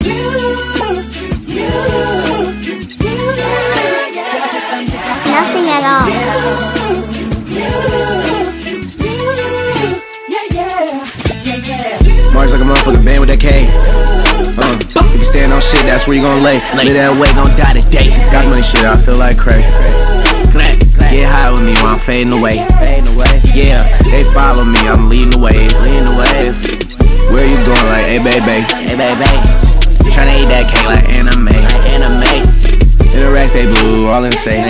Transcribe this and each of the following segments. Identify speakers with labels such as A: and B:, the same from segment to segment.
A: Nothing at all.
B: March like a motherfucking band with that K. If you stand on shit, that's where you gon' lay. Live that way, gon' die today. Got money shit, I feel like cray. Get high with me while I'm fading away. Yeah, they follow me, I'm leading the way. Where you going? Like, hey baby. Tryna eat that cake like anime. In the racks they blue, all in the safe.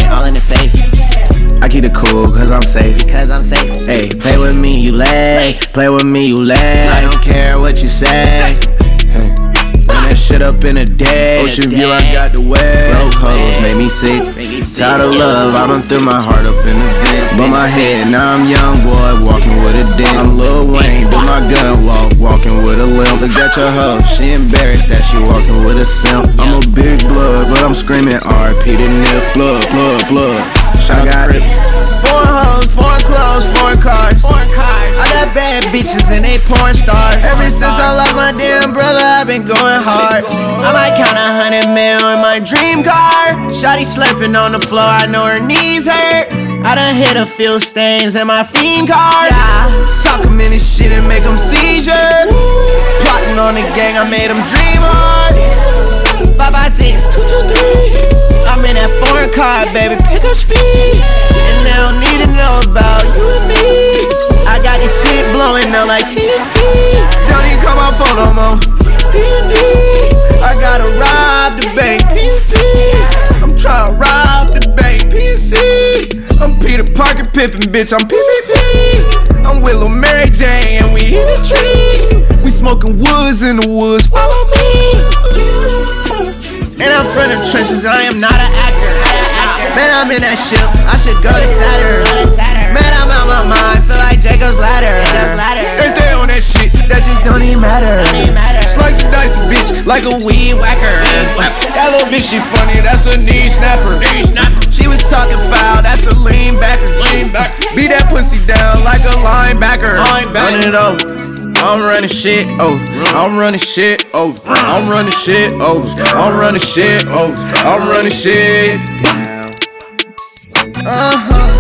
B: I keep it cool, cause I'm safe. Hey, play with me, you lay. Play with me, you lay. I don't care what you say. Run that shit up in a day. Ocean view, I got the way. Broke hoes make me sick. Tired of love, I done threw my heart up in the vent. But my head, now I'm young boy, walking with a dent. I'm Lil Wayne, do my gun walk, walking with a limp. Look at your hoe, she embarrassed that she walking with a simp. I'm a big blood, but I'm screaming RP to nip. Blood. I got 4 hoes, 4 clothes, 4 cars. I got bad bitches and they porn stars. Ever since I lost my damn brother, I've been going hard. I might count 100 mil in my dream car. Shawty slurping on the floor, I know her knees hurt. I done hit a few stains in my fiend card. Sock 'em in this shit and make 'em seizure. Plotting on the gang, I made 'em dream hard. 556, 223. I'm in that foreign car, baby, pick up speed. And they don't need to know about you and me. I got this shit blowing up like TNT. Don't even call my phone no more. D&D. I gotta rob the bank, PNC. I'm tryna rob the bank, PNC. I'm Peter Parker Pippin, bitch, I'm PPP. I'm with Lil Mary Jane and we in the trees. We smoking woods in the woods, follow me. And I'm from the trenches, I am not an actor. Man, I'm in that ship, I should go to Saturn. Man, I'm out my mind, feel like Jacob's Ladder. They stay on that shit, that just don't even matter. Slice and dice a bitch like a weed whacker. That little bitch, she funny, that's a knee snapper. She was talking foul, that's a lean backer. Beat that pussy down like a linebacker. Run it over. I'm running shit over. I'm running shit over. I'm running shit over. I'm running shit over. I'm running shit.